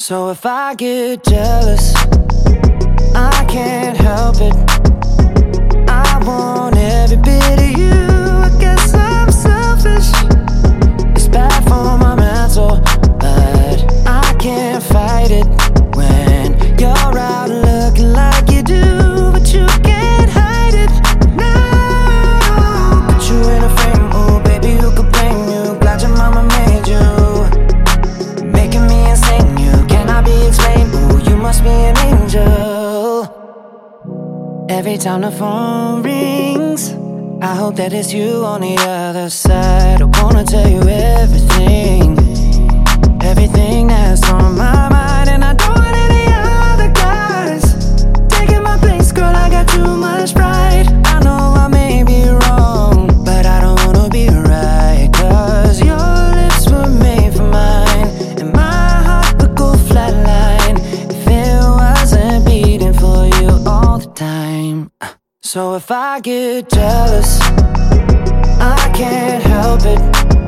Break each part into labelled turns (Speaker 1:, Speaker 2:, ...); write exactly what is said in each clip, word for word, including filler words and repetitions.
Speaker 1: So if I get jealous, I can't help it. I want every bit of you. I guess I'm selfish. It's bad for my mental, but I can't fight it when you're out looking like you do, but you can't hide it. No, put you in a frame, oh baby, who could blame you? Glad your mama made you, making me insane. You cannot be explained. Ooh, you must be an angel. Every time the phone rings, I hope that it's you on the other side. I wanna tell you everything, everything that's on my mind. And I don't want any other guys taking my place, girl, I got too much pride. I know I may be wrong, but I don't wanna be right, cause your lips were made for mine, and my heart would go flatline if it wasn't beating for you all the time. So if I get jealous, I can't help it.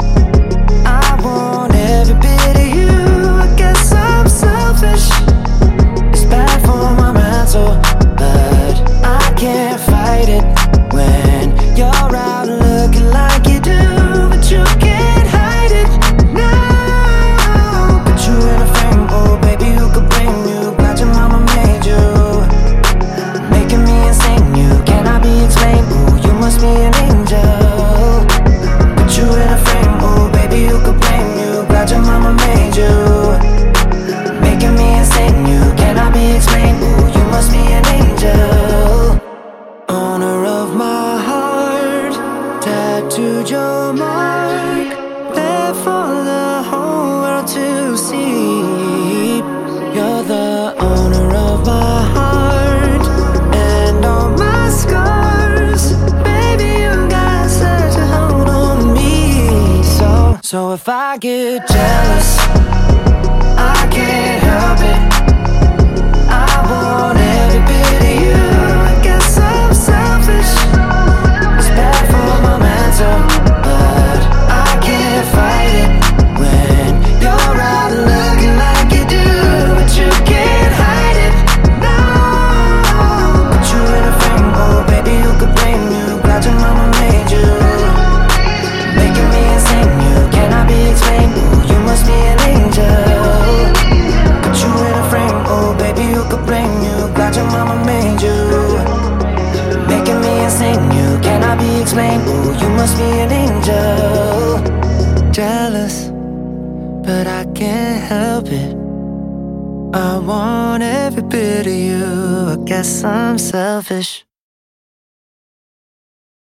Speaker 1: I want every bit of you. I guess I'm selfish. It's bad for my mental, but I can't fight it when you're out looking like you do, but you can't hide it. No, put you in a frame, oh baby, who could blame you? Glad your mama made you, making me insane. You cannot be explained. Ooh, you must be an angel. Put you in a frame, oh baby, who could blame you? Glad your mama made you, making me insane. You cannot be explained. Ooh, you must be an angel. Owner of my heart, tattooed your mark, there for the whole world to see. You're the owner of my heart and all my scars. Baby, you got such a hold on me. So, so if I get jealous, I can't help it. I want every bit of you. I guess I'm selfish. It's bad for my mental, but I can't fight it when you're out looking like you do, but you can't hide it. No, put you in a frame, oh baby, who could blame you? Glad your mama made you, making me insane. You cannot be explained. Ooh, you must be an angel. Put you in a frame, oh baby, who could blame you? Glad your mama made you, making me insane. You cannot be explained. Ooh, you must be an angel. Jealous, but I can't help it. I want every bit of you. I guess I'm selfish.